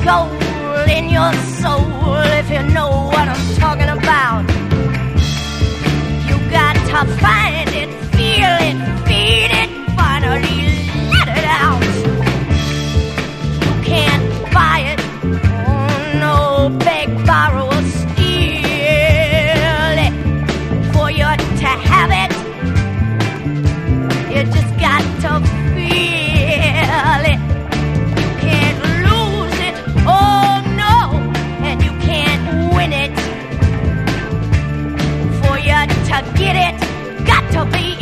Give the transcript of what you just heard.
gold in your soul, if you know what I'm talking about. You got to find it, feel it, feed it, finally let it out. You can't buy it, oh no, beg, borrow, or steal it. For you to have it, you just got to feel it. You can't lose it, oh no, and you can't win it. For you to get it, got to be